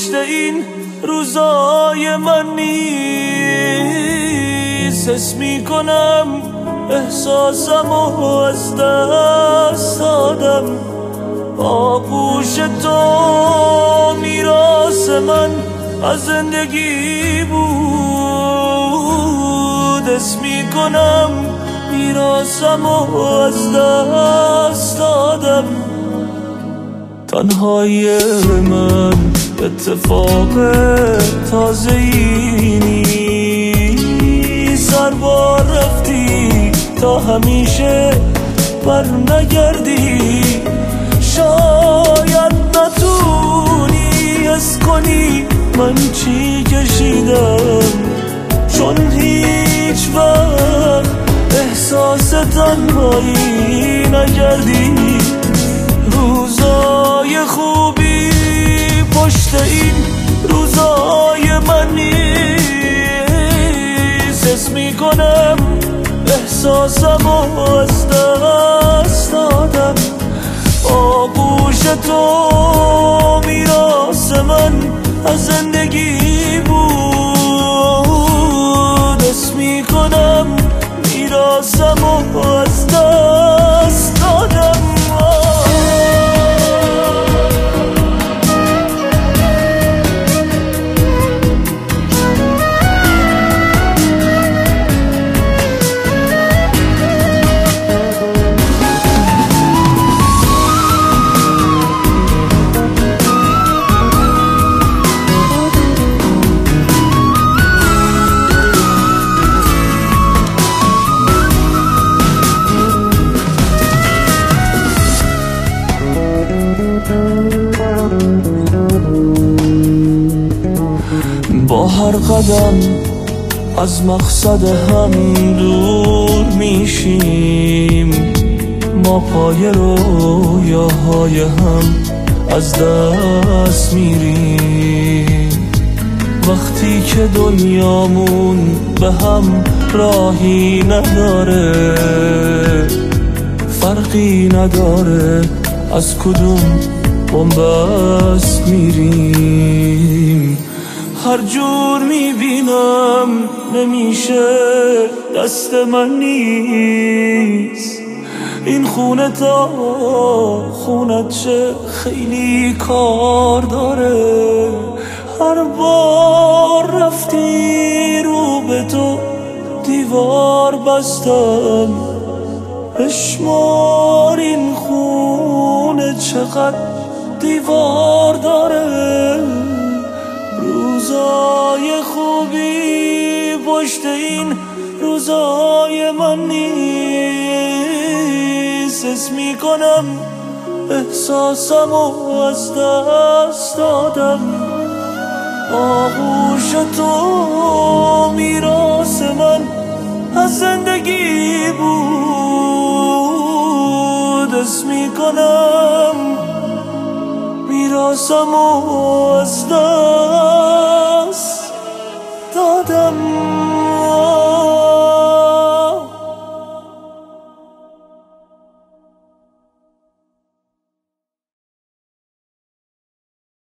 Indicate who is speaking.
Speaker 1: پشت این روزای من نیست. حس میکنم احساسم و از دست دادم. آغوش تو میراث من از زندگی بود. حس میکنم میراثم و از دست دادم. تنهایی من اتفاق تازه‌ای نیست. هر بار رفتی تا همیشه بر نگردی. شاید نتونی حس کنی من چی کشیدم، چون هیچ وقت احساس تنهایی نکردی. روزای خوبی پشت این روزای من نیست. حس میکنم احساسم و از دست دادم. آغوش تو میراث من از زندگی بود. حس میکنم میراثم و از دست دادم. با هر قدم از مقصد هم دور میشیم. ما پای رویاهای هم از دست میریم. وقتی که دنیامون به هم راهی نداره، فرقی نداره از کدوم بنبست میریم. هر جور میبینم نمیشه، دست من نیست. این خونه تا خونت شه خیلی کار داره. هر بار رفتی رو به تو دیوار بستم. بشمار این خونه چقدر دیوار داره. روزای خوبی پشت این روزای من نیست. حس میکنم احساسم و از دست دادم. آغوش تو میراث من از زندگی بود. حس میکنم میراثم و از دست